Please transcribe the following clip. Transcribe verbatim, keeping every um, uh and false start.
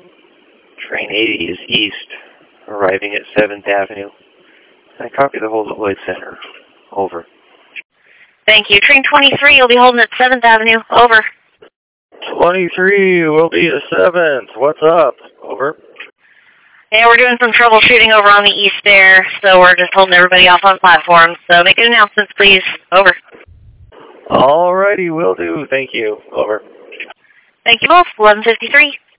Train eighty is east, arriving at seventh Avenue. I copy the hold at Lloyd Center. Over. Thank you. Train twenty-three will be holding at seventh Avenue. Over. twenty-three will be at seventh. What's up? Over. Yeah, we're doing some troubleshooting over on the east there, so we're just holding everybody off on platforms. So make announcements, please. Over. Alrighty, will do. Thank you. Over. Thank you both. eleven fifty-three.